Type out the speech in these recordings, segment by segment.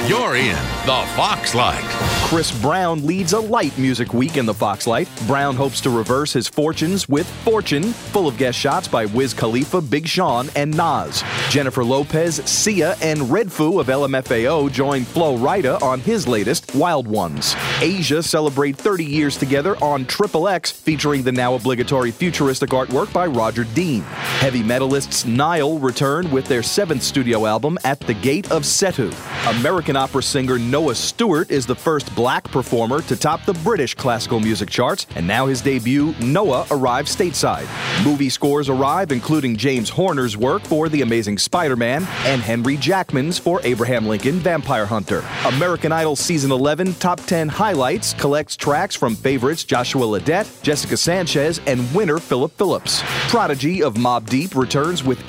You're in the Foxlight. Chris Brown leads a light music week in the Foxlight. Brown hopes to reverse his fortunes with Fortune, full of guest shots by Wiz Khalifa, Big Sean, and Nas. Jennifer Lopez, Sia, and Redfoo of LMFAO join Flo Rida on his latest, Wild Ones. Asia celebrate 30 years together on Triple X, featuring the now obligatory futuristic artwork by Roger Dean. Heavy metalists Nile return with their 7th studio album, At the Gate of Setu. American opera singer Noah Stewart is the first black performer to top the British classical music charts, and now his debut, Noah, arrives stateside. Movie scores arrive, including James Horner's work for The Amazing Spider-Man and Henry Jackman's for Abraham Lincoln Vampire Hunter. American Idol Season 11 Top 10 Highlights collects tracks from favorites Joshua Ledette, Jessica Sanchez, and winner Philip Phillips. Prodigy of Mobb Deep returns with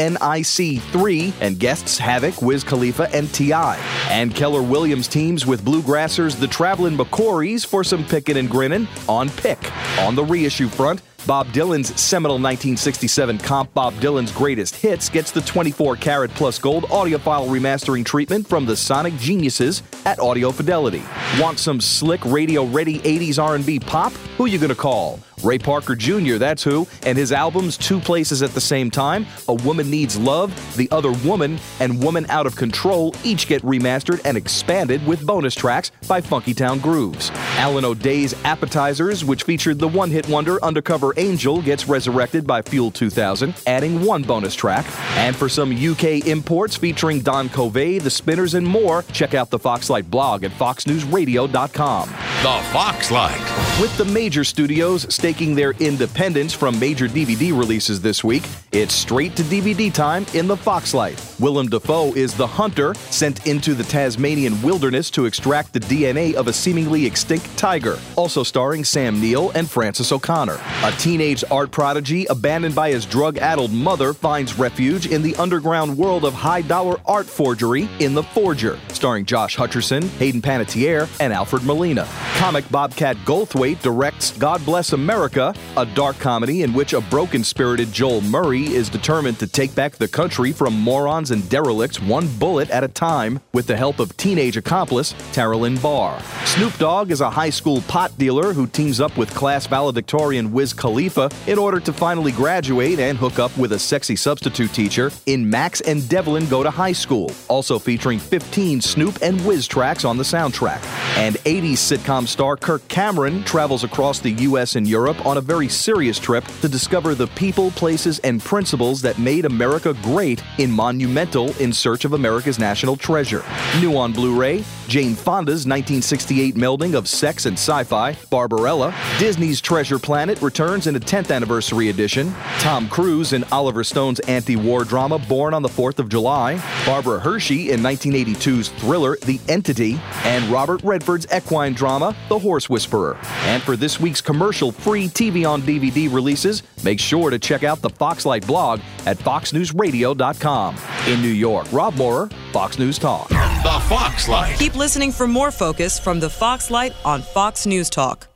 HNIC 3 and guests Havoc, Wiz Khalifa, and T.I. And Keller Williams teams with bluegrassers The Travelin' McCourys for some pickin' and grinnin' on Pick. On the reissue front, Bob Dylan's seminal 1967 comp Bob Dylan's Greatest Hits gets the 24-karat plus gold audiophile remastering treatment from the Sonic Geniuses at Audio Fidelity. Want some slick radio-ready 80s R&B pop? Who you gonna call? Ray Parker Jr., that's who, and his albums Two Places at the Same Time, A Woman Needs Love, The Other Woman, and Woman Out of Control each get remastered and expanded with bonus tracks by Funky Town Grooves. Alan O'Day's Appetizers, which featured the one-hit wonder Undercover Angel, gets resurrected by Fuel 2000, adding one bonus track. And for some UK imports featuring Don Covey, The Spinners, and more, check out the Foxlight blog at foxnewsradio.com. The Foxlight. With the major studios staking their independence from major DVD releases this week, it's straight to DVD time in the Foxlight. Willem Dafoe is the hunter sent into the Tasmanian wilderness to extract the DNA of a seemingly extinct tiger. Also starring Sam Neill and Francis O'Connor. A teenage art prodigy abandoned by his drug-addled mother finds refuge in the underground world of high-dollar art forgery in The Forger, starring Josh Hutcherson, Hayden Panettiere, and Alfred Molina. Comic Bobcat Goldthwait directs God Bless America, a dark comedy in which a broken-spirited Joel Murray is determined to take back the country from morons and derelicts one bullet at a time with the help of teenage accomplice Tara Lynn Barr. Snoop Dogg is a high school pot dealer who teams up with class valedictorian Wiz Khalifa in order to finally graduate and hook up with a sexy substitute teacher in Max and Devlin Go to High School, also featuring 15 Snoop and Wiz tracks on the soundtrack. And 80s sitcom star Kirk Cameron travels across the U.S. and Europe on a very serious trip to discover the people, places, and principles that made America great in Monumental in Search of America's National Treasure. New on Blu-ray, Jane Fonda's 1968 melding of sex and sci-fi, Barbarella. Disney's Treasure Planet returns in a 10th anniversary edition. Tom Cruise in Oliver Stone's anti-war drama Born on the 4th of July. Barbara Hershey in 1982's thriller The Entity. And Robert Redford's equine drama The Horse Whisperer. And for this week's commercial-free TV on DVD releases, make sure to check out the Foxlight blog at foxnewsradio.com. In New York, Rob Moorer, Fox News Talk. The Foxlight. Keep listening for more focus from the Foxlight on Fox News Talk.